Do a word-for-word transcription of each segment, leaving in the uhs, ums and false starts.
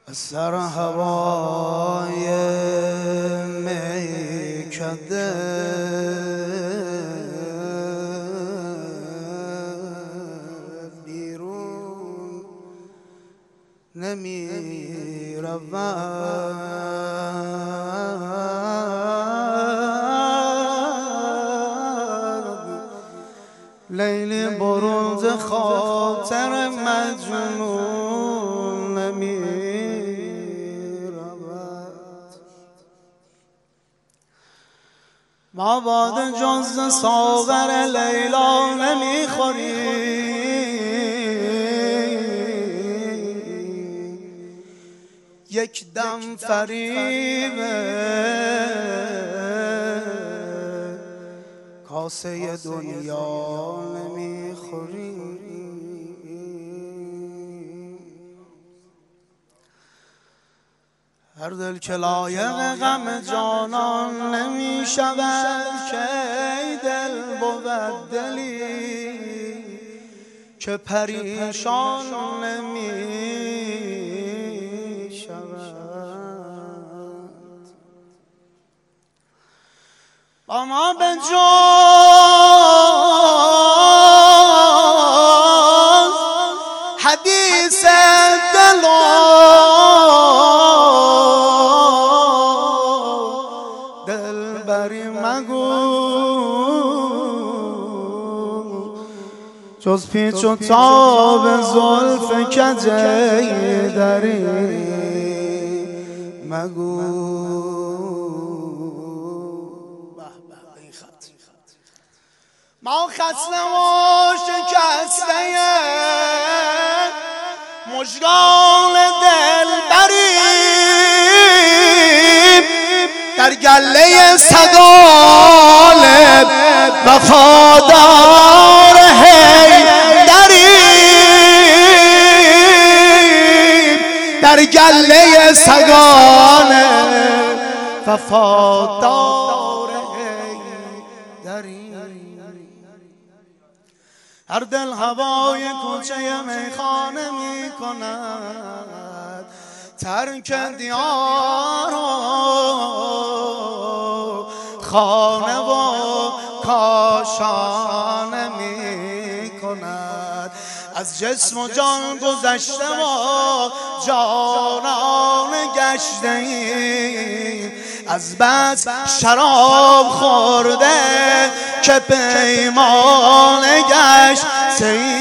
از سر هوای میکده بیرون نمی روم. لیلی برون ز خاطر مجنون نمی رود. ما باده جز ساغر لیلا نمی خوری. یک دم فریب کاسه دنیا نمیخوری. هر دل که لایق غم جانان نمیشود که ای دل بود دلی که پریشان نمیشود. اما به جز حدیث دل و دلبری مگو، جز پیچ و تاب زلف کجی دری مگو. ما خسته و شکسته مژگان دل بریم، در گله سگال وفادار حیدریم، در گله سگال وفادار حیدریم. هر دل هوای کوچه میخانه می کند، ترک دیار و خانه و کاشانه می کند. از جسم و جان گذشته و جانان گشته ایم، از بس شراب خورده که پیمانه گشته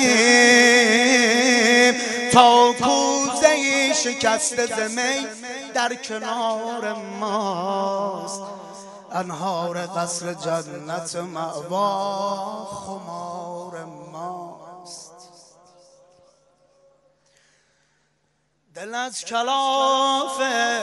ایم. تا کوزه شکسته ز می در کنار ماست، انهار قصر جنت مأوا خمار ماست. دل از کلاف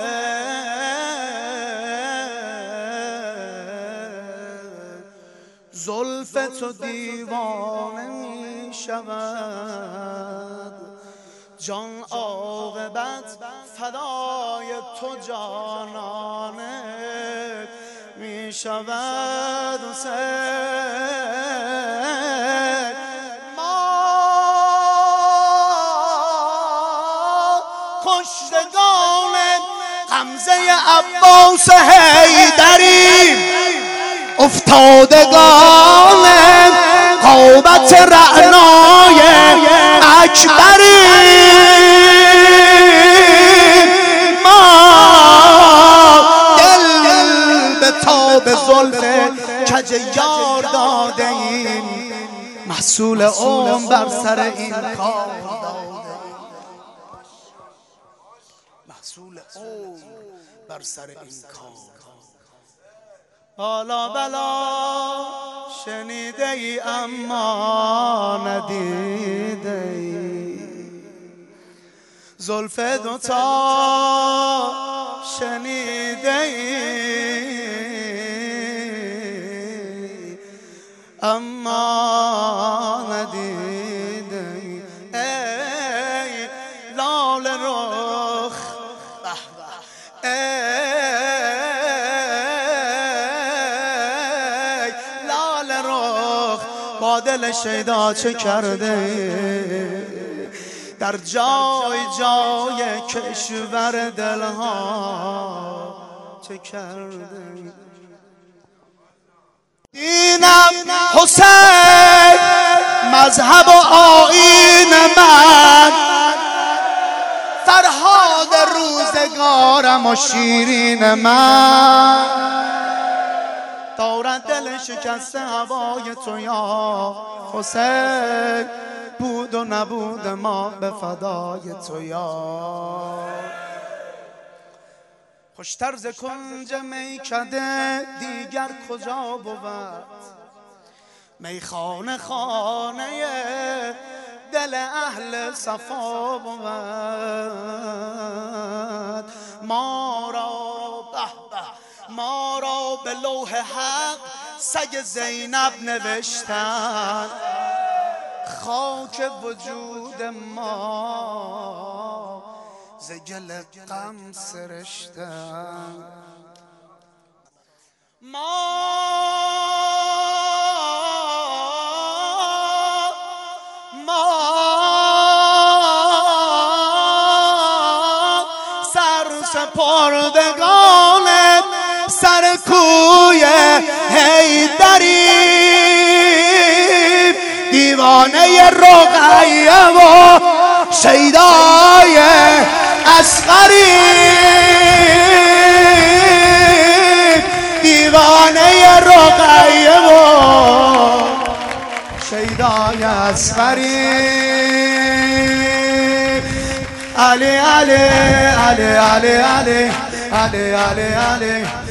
زلف تو دیوانه می شود، جان عاقبت فدای تو جانانه می شود. حسین ما کشتگان غمزه عباس حیدریم، افتادگان قوبت رعنای اکبریم. ما دل به تاب زلف کج یار داده ایم، محصول عمر بر سر این کار داده ایم، محصول عمر بر سر این کار. حالا بلا شنیده ای اما ندیده ای، زلف دوتا شنیده ای اما ندیده ای. ای لال رخ ای با دل شیدا چه کرده، در جای جای کشور دلها چه کرده. دینم حسین مذهب و آیین من، فرهاد روزگارم و شیرین من، دارد دل شکسته هوای تو یا حسین، بود و نبود ما به فدای تو یا. خوشتر ز کنج میکده دیگر کجا بود، میخانه خانه دل اهل صفا بود. ما را به به ما را به لوح حق سگ زینب نوشتن، خاک وجود ما ز گل غم سرشتن. ما ما سر سپردگان سر کوی حیدریم، دیوانه رقیه و شیدای اصغریم، دیوانه رقیه و شیدای اصغریم. علی علی علی علی علی علی علی علی